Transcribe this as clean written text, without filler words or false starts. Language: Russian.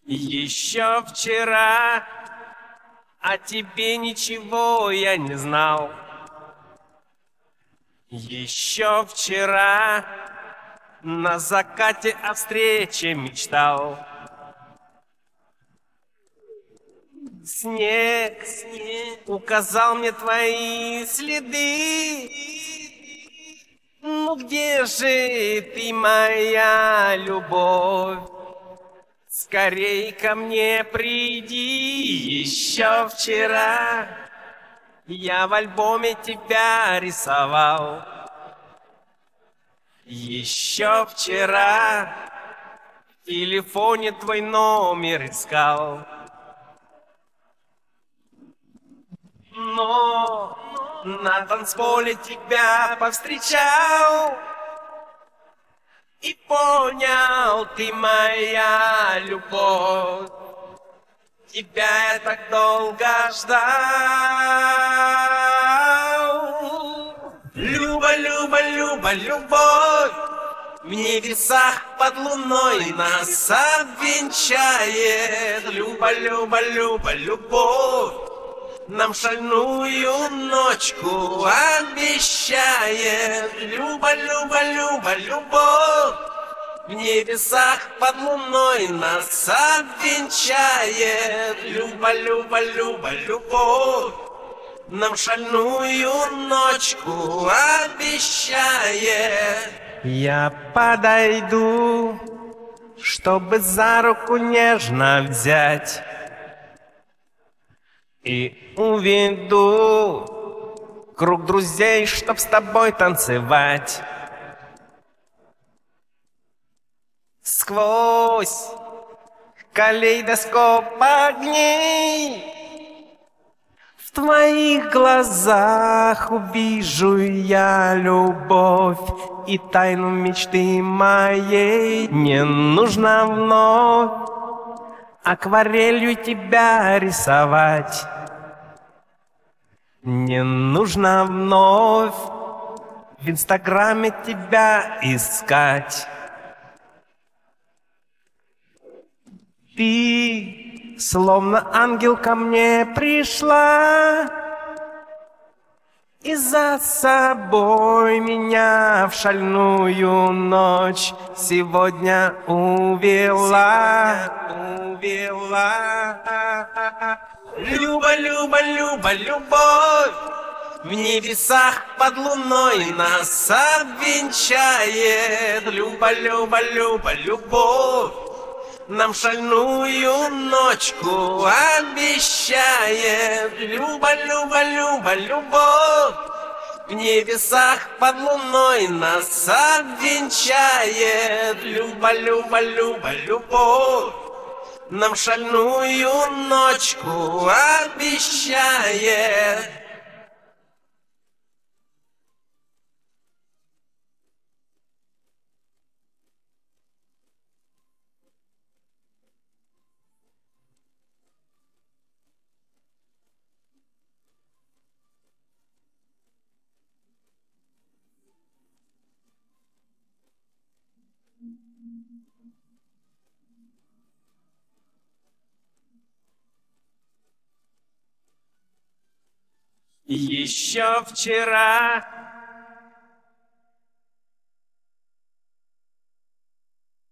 Еще вчера о тебе ничего я не знал. Еще вчера на закате о встрече мечтал. Снег указал мне твои следы. Ну где же ты, моя любовь? Скорей ко мне приди. Еще вчера я в альбоме тебя рисовал. Еще вчера в телефоне твой номер искал. Но на танцполе тебя повстречал и понял, ты моя любовь. Тебя я так долго ждал. Люба, Люба, Люба, любовь в небесах под луной нас обвенчает. Люба, Люба, Люба, любовь нам шальную ночку обещает. Люба, Люба, Люба, любовь в небесах под луной нас обвенчает. Люба, Люба, Люба, любовь нам шальную ночку обещает. Я подойду, чтобы за руку нежно взять, и уведу круг друзей, чтоб с тобой танцевать. Сквозь калейдоскоп огней в твоих глазах увижу я любовь и тайну мечты моей. Не нужно вновь акварелью тебя рисовать. Не нужно вновь в инстаграме тебя искать. Ты словно ангел ко мне пришла и за собой меня в шальную ночь сегодня увела. Люба, Люба, Люба, любовь в небесах под луной нас обвенчает. Люба, Люба, Люба, любовь нам шальную ночку обещает. Люба, Люба, Люба, любовь в небесах под луной нас обвенчает. Люба, Люба, Люба, любовь нам шальную ночку обещает. Еще вчера